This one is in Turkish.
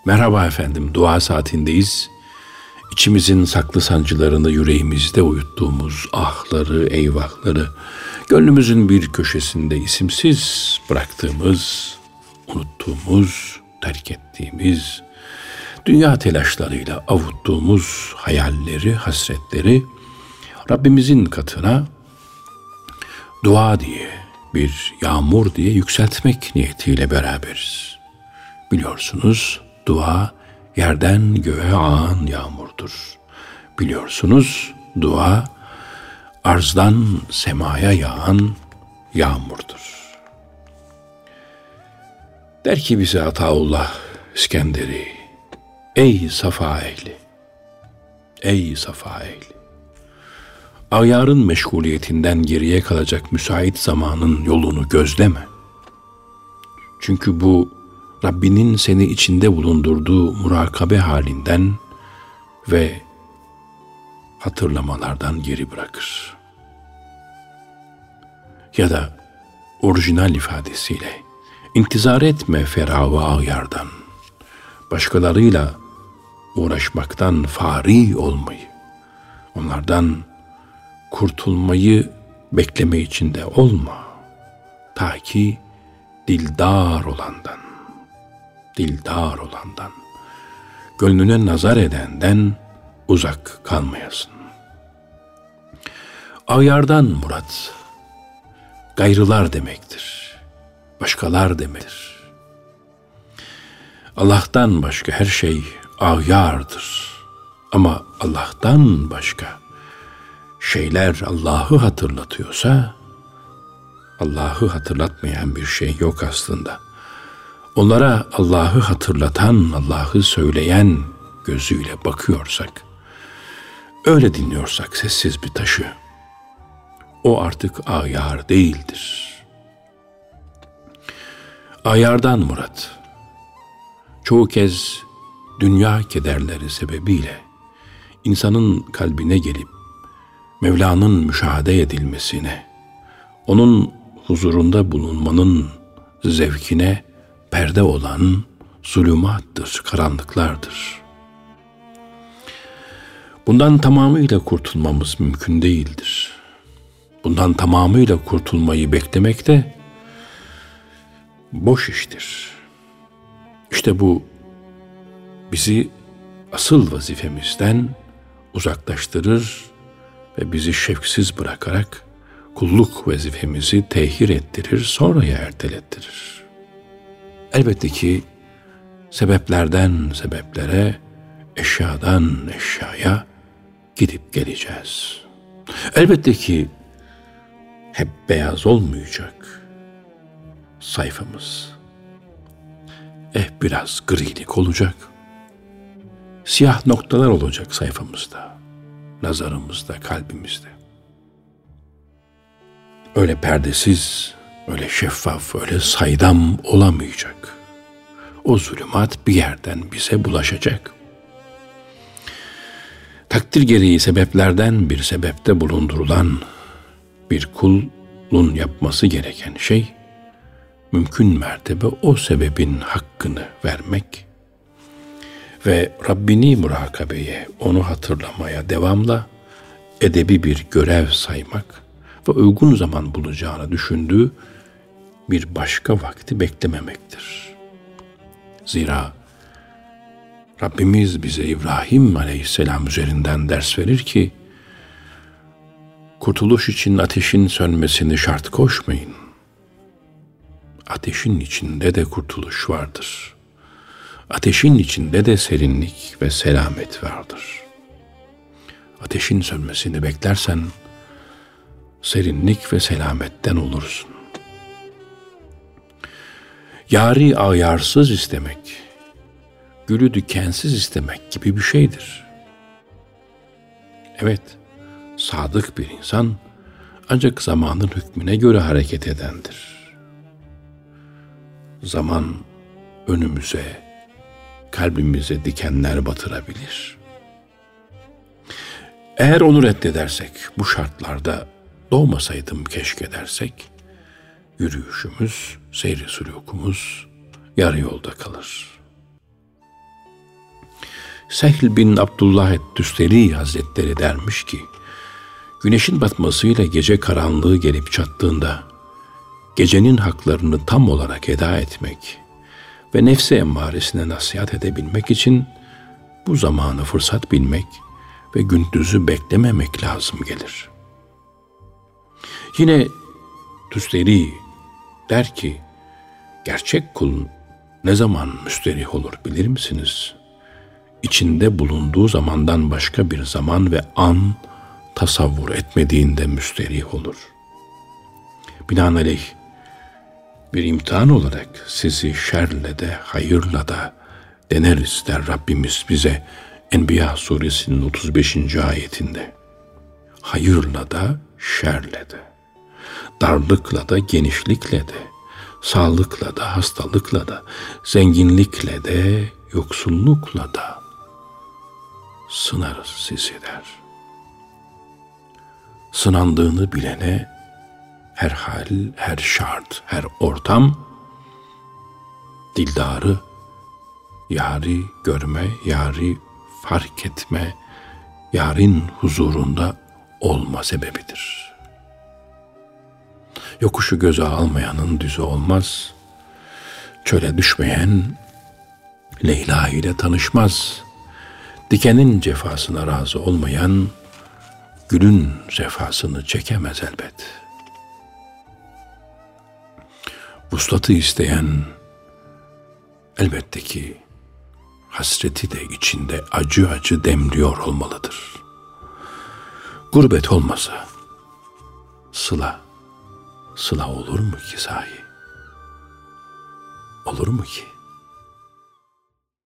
Merhaba efendim, dua saatindeyiz. İçimizin saklı sancılarını yüreğimizde uyuttuğumuz ahları, eyvahları, gönlümüzün bir köşesinde isimsiz bıraktığımız, unuttuğumuz, terk ettiğimiz, dünya telaşlarıyla avuttuğumuz hayalleri, hasretleri Rabbimizin katına dua diye, bir yağmur diye yükseltmek niyetiyle beraberiz. Biliyorsunuz, dua yerden göğe ağan yağmurdur. Biliyorsunuz, dua arzdan semaya yağan yağmurdur. Der ki bize Ataullah İskenderi, ey safa ehli, ey safa ehli, ayarın meşguliyetinden geriye kalacak müsait zamanın yolunu gözleme. Çünkü bu Rabbinin seni içinde bulundurduğu murakabe halinden ve hatırlamalardan geri bırakır. Ya da orijinal ifadesiyle, intizar etme ferah-ı ağyardan, başkalarıyla uğraşmaktan fari olmayı, onlardan kurtulmayı bekleme içinde olma. Ta ki dildar olandan, gönlüne nazar edenden uzak kalmayasın. Ağyardan murat, gayrılar demektir, başkalar demektir. Allah'tan başka her şey ağyardır. Ama Allah'tan başka şeyler Allah'ı hatırlatıyorsa, Allah'ı hatırlatmayan bir şey yok aslında. Onlara Allah'ı hatırlatan, Allah'ı söyleyen gözüyle bakıyorsak, öyle dinliyorsak sessiz bir taşı, o artık ayar değildir. Ayardan murat, çoğu kez dünya kederleri sebebiyle insanın kalbine gelip Mevla'nın müşahede edilmesine, onun huzurunda bulunmanın zevkine perde olan zulümattır, karanlıklardır. Bundan tamamıyla kurtulmamız mümkün değildir. Bundan tamamıyla kurtulmayı beklemek de boş iştir. İşte bu bizi asıl vazifemizden uzaklaştırır ve bizi şevksiz bırakarak kulluk vazifemizi tehir ettirir, sonraya ertelettirir. Elbette ki sebeplerden sebeplere, eşyadan eşyaya gidip geleceğiz. Elbette ki hep beyaz olmayacak sayfamız. Biraz grilik olacak. Siyah noktalar olacak sayfamızda, nazarımızda, kalbimizde. Öyle perdesiz, öyle şeffaf, öyle saydam olamayacak. O zulümat bir yerden bize bulaşacak. Takdir gereği sebeplerden bir sebepte bulundurulan bir kulun yapması gereken şey, mümkün mertebe o sebebin hakkını vermek ve Rabbini murakabeye, onu hatırlamaya devamla edebi bir görev saymak ve uygun zaman bulacağını düşündüğü bir başka vakti beklememektir. Zira Rabbimiz bize İbrahim Aleyhisselam üzerinden ders verir ki, kurtuluş için ateşin sönmesini şart koşmayın. Ateşin içinde de kurtuluş vardır. Ateşin içinde de serinlik ve selamet vardır. Ateşin sönmesini beklersen, serinlik ve selametten olursun. Yâri ayarsız istemek, gülü dikensiz istemek gibi bir şeydir. Evet, sadık bir insan ancak zamanın hükmüne göre hareket edendir. Zaman önümüze, kalbimize dikenler batırabilir. Eğer onu reddedersek, bu şartlarda doğmasaydım keşke dersek, yürüyüşümüz, seyri sülûkumuz yarı yolda kalır. Sehl bin Abdullah et-Tüsteri Hazretleri dermiş ki, güneşin batmasıyla gece karanlığı gelip çattığında, gecenin haklarını tam olarak eda etmek ve nefse emmaresine nasihat edebilmek için bu zamanı fırsat bilmek ve gündüzü beklememek lazım gelir. Yine Tüsteri der ki, gerçek kul ne zaman müsterih olur bilir misiniz? İçinde bulunduğu zamandan başka bir zaman ve an tasavvur etmediğinde müsterih olur. Binaenaleyh bir imtihan olarak sizi şerle de hayırla da deneriz der Rabbimiz bize Enbiya suresinin 35. ayetinde. Hayırla da şerle de, darlıkla da genişlikle de, sağlıkla da hastalıkla da, zenginlikle de yoksullukla da sınarız sizi der. Sınandığını bilene her hal, her şart, her ortam dildarı, yari görme, yari fark etme, yarın huzurunda olma sebebidir. Yokuşu göze almayanın düzü olmaz. Çöle düşmeyen Leyla ile tanışmaz. Dikenin cefasına razı olmayan gülün cefasını çekemez elbet. Vuslatı isteyen elbette ki hasreti de içinde acı acı demliyor olmalıdır. Gurbet olmasa sıla olur mu ki sahi? Olur mu ki?